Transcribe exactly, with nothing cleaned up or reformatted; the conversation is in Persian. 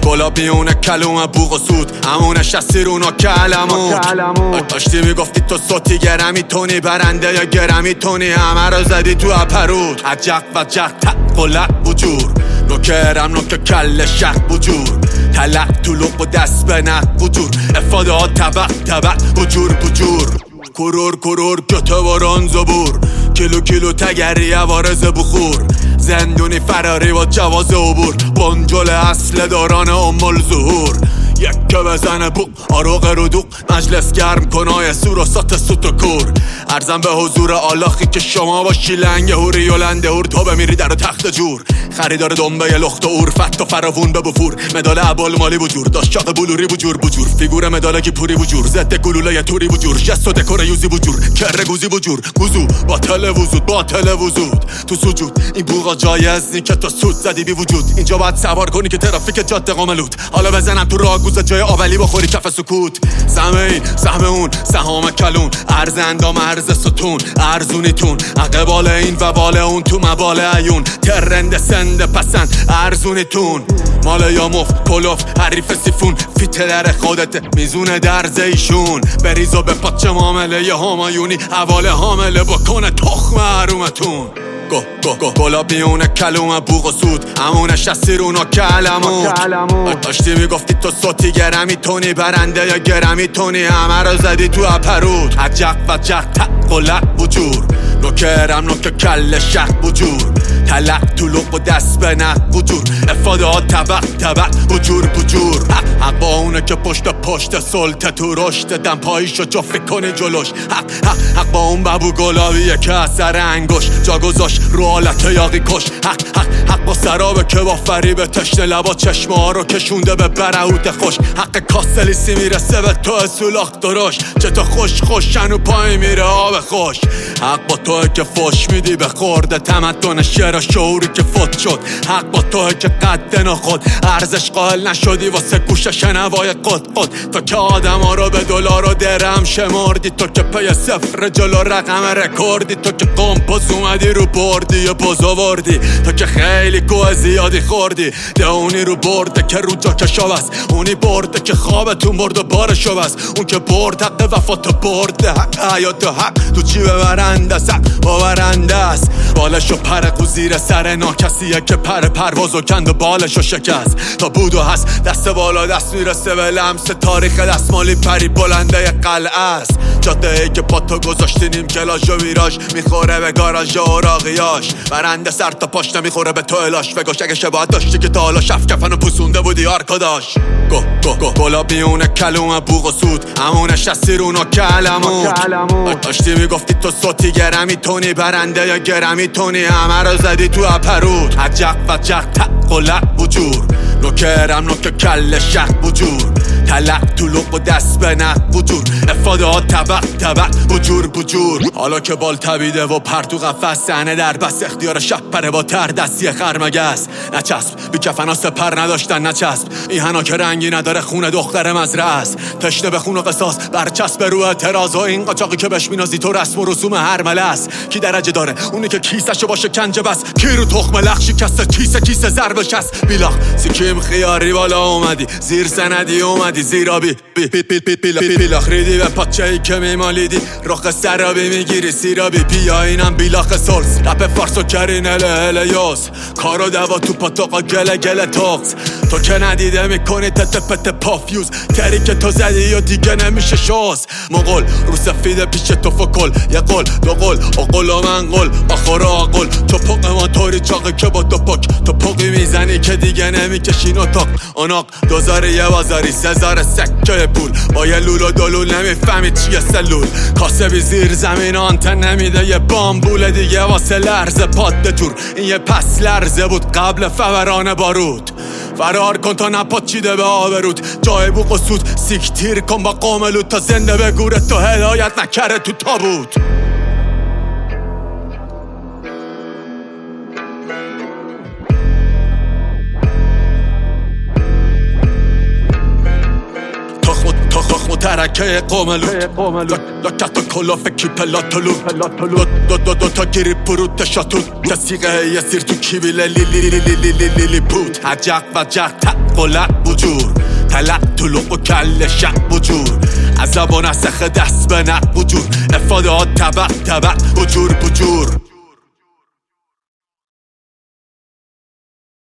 گلابیونه کلومه بوق و سود همونش شستیرونا کلمون داشتی میگفتی تو صوتی گرمی تونی برنده یا گرمی تونی همه رو زدی تو اپرود عجق و جق تق و لق بجور نوکرم نوک کل شق بجور تلق طلوق و دست به نق بجور افاده ها طبق طبق بجور بجور کرور کرور کته باران زبور کیلو کیلو تگری عوارز بخور زندونی فراری و جواز عبور بنجل اصل داران امال ظهور یک که بزنه بوق آروغ رو دوق مجلس گرم کنای سور و سات سوت و کور ارزم به حضور آلاخی که شما باشی لنگ هوری و لنده هور تا بمیری در و تخت جور خریدار دنبه ی لخت و اور فت و فراوون به بفور مدال عبال مالی بجور داشت شاق بلوری بجور بجور فیگور مدالگی پوری بجور زد گلوله ی توری بجور جست و دکور یوزی بجور کره گوزی بجور گوزو با تل وزود با تل وزود تو سجود این بوغا جای از این که تو سود زدی بی وجود اینجا باید سوار کنی که ترافیک جاده قاملود حالا بزنم تو راه گوزه جای آولی بخوری کف سکوت سهم این سهم اون سهام کلون ارز اندام ارز ستون ارزونیتون عقبال این و بال اون تو مبال عیون ترند سند پسند ارزونیتون مال یا مفت کلوف حریف سیفون فیته در خودت میزون درز ایشون بریز و به پاچه معامله ی همایونی حواله حامله بکنه تخم حرومتون گو گو گو گلابیونه کلومه بوق و سود همونش شستیرونا کلمون داشتی میگفتی تو صوتی گرمی تونی برنده یا گرمی تونی همه رو زدی تو اپرود عجق و جق تق و لق بجور نوکرم نوک کل شق بجور تلق طلوق و دست به نق بجور افاده ها طبق طبق بجور بجور حق با اونه که پشت پشت سلطه تو رشد دم پاییشو جفت کنی جلوش حق حق حق با اون ببو گلابیه که اثر انگوش جا گذاش رو حالت یاقی کش حق حق حق با سرابه که با فریب تشنه لبا چشمه ها رو کشونده به برهوت خوش حق کاستلیسی میرسه به تو سولاخ درش چه تا خوش خوشن و پای میره آب خوش حق با توه که فش میدی به خورده تمدن شعر شعوری که فوت شد حق با توه که قد نخود ارزش قائل نشدی واسه گوش شنوای قد قد تو که آدم ها رو به دلار و درم شمردی تو که پی صفر جلو رقم رکوردی تو که قمپاز اومدی رو بردی یه باز آوردی تو که خیلی گوه زیادی خوردی ده اونی رو برده که رو جا کشاب است اونی برده که خوابتون برد و بارشو بس اون که برد حق وفاتو برده حق حیات حق تو چی ببرنده است باورنده است بالشو پرق و زیر سر ناکسیه که پر پروازو کند و بالشو شکست تا بود و هست دست بالا دست میرسه به لمس تاریخ دستمالی پری بلنده قلعه است جاده ای که پا تو گذاشتی نیم کلاژ و ویراژ میخوره به گاراژ و اوراقیاش برنده سر تا پاش نمیخوره به تو الاش فگاش اگه شباهت داشتی که تا حالا شف کفن و پوسونده بودی آرکاداش گو گو گو گلابیونه کلومه بوق و سود همونش شستیرونا کلمون داشتی میگفتی تو صوتی گرمی تونی برنده یا گرمی تونی همه رو زدی تو اپرود عجق و جق تق و لق بجور نوکرم نوک کل شق بجور تلق طلوق و دست به نق بجور افاده ها طبق طبق بجور بجور حالا که بال تبیده و پر تو قفس صحنه در بس اختیار شب پره با تر دستی خرمگس نچسب بی کفنا سپر نداشتن نچسب این حنا که رنگی نداره خون دختر مزرعه است تشنه به خون و قصاص برچسب رو اعتراض و این قاچاقی که بهش مینازی تو رسم و رسوم هر مله است کی درجه داره اونی که کیسهشو باشه کنجه بس کی رو تخم لخ شکسته کیسه کیسه ضربش است بیلاخ سیکیم خیاری بالا اومدی زیر سندی اومدی زیرابی بی بی بی بی بی بیلاخ ریدی به پاچه‌ای که میمالیدی رخ سرابی میگیری سیرابی بیا اینم بیلاخ سلس رپ فارسو کرین اله اله یوز کارو دوا تو پاتوقا گله گله توقس تو که ندیده میکنی تت پت پافیوز تری که تو زدی یا دیگه نمیشه شوز مغول رو سفید پیش تو فکل یه قول دو قول اقل و من قول آخر آقل تو پاق ما طوری چاقی که با تو پاک تو پاقی میزنی که دیگه نمیکشین اتاق آناق دوزار یه بازاری سزار سکه پول با یه لول و دلول نمیفهمی چیه سلول کاسبی زیر زمین آنتن نمیده یه بامبول دیگه واسه لرز پاد جور این یه پس لرزه بود قبل فوران بارود فرار کن تا نپاد چیده به آبرود جای بوق و سود سیکتیر کن با قاملود تا زنده به گوره تو هدایت نکره تو تابوت تخم و ترکه قوملود لکت و کلاف کی پلاتولود دو دو دو تا گیری پروت شاتود کسیقه یه سیر تو کیبیله لی لی لی لی لی لی لی پود عجق و جق تق لق و لق بجور تلق طلق و کل شق بجور از زبان اسخ دست به نق بجور افاده ها طبق طبق بجور بجور